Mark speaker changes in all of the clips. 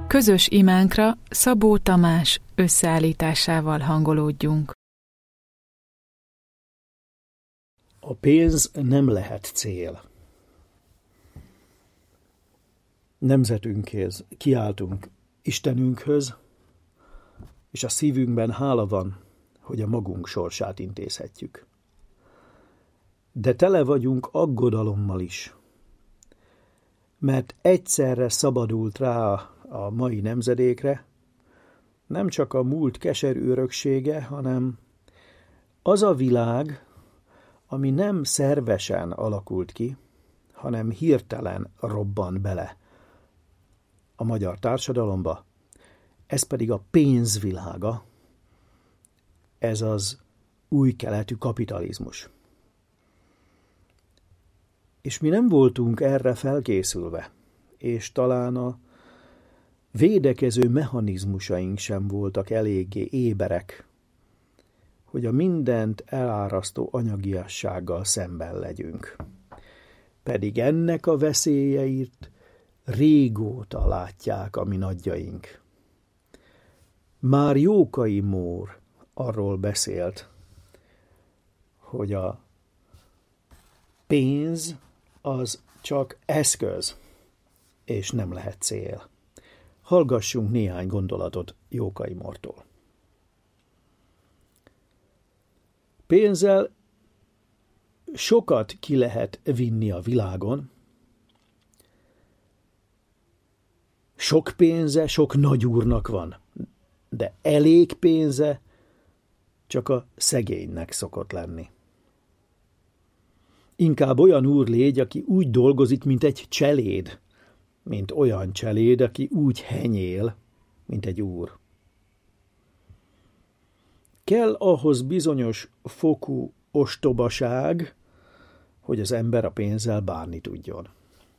Speaker 1: Közös imánkra Szabó Tamás összeállításával hangolódjunk.
Speaker 2: A pénz nem lehet cél. Nemzetünkhez kiáltunk Istenünkhöz, és a szívünkben hála van, hogy a magunk sorsát intézhetjük. De tele vagyunk aggodalommal is, mert egyszerre szabadult rá a mai nemzedékre nem csak a múlt keserű öröksége, hanem az a világ, ami nem szervesen alakult ki, hanem hirtelen robban bele a magyar társadalomba, ez pedig a pénzvilága, ez az új keletű kapitalizmus. És mi nem voltunk erre felkészülve, és talán a védekező mechanizmusaink sem voltak eléggé éberek, hogy a mindent elárasztó anyagiassággal szemben legyünk. Pedig ennek a veszélyeit régóta látják a mi nagyjaink. Már Jókai Mór arról beszélt, hogy a pénz az csak eszköz, és nem lehet cél. Hallgassunk néhány gondolatot Jókai Mórtól. Pénzzel sokat ki lehet vinni a világon. Sok pénze sok nagyúrnak van, de elég pénze csak a szegénynek szokott lenni. Inkább olyan úr légy, aki úgy dolgozik, mint egy cseléd, mint olyan cseléd, aki úgy henyél, mint egy úr. Kell ahhoz bizonyos fokú ostobaság, hogy az ember a pénzzel bánni tudjon.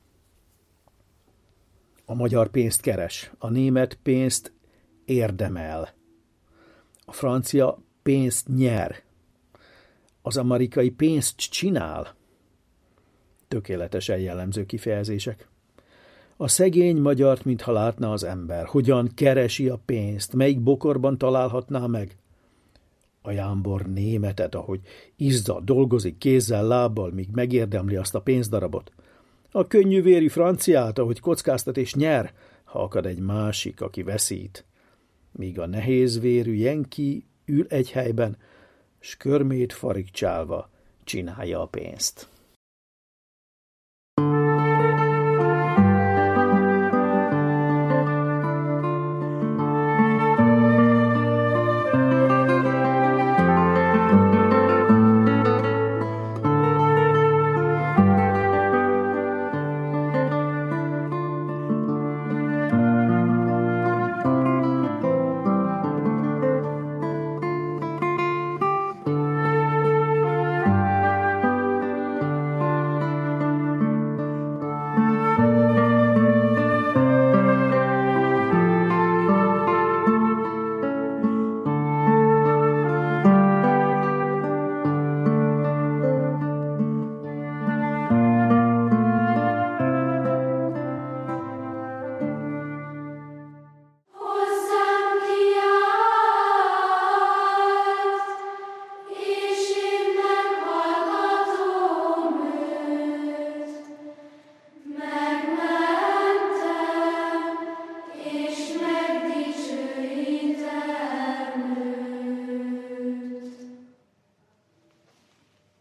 Speaker 2: A magyar pénzt keres, a német pénzt érdemel, a francia pénzt nyer, az amerikai pénzt csinál. Tökéletesen jellemző kifejezések. A szegény magyart, mintha látná az ember, hogyan keresi a pénzt, melyik bokorban találhatná meg. A jámbor németet, ahogy izzad, dolgozik kézzel, lábbal, míg megérdemli azt a pénzdarabot. A könnyűvérű franciát, ahogy kockáztat és nyer, ha akad egy másik, aki veszít. Míg a nehézvérű jenki ül egy helyben, s körmét farigcsálva csinálja a pénzt.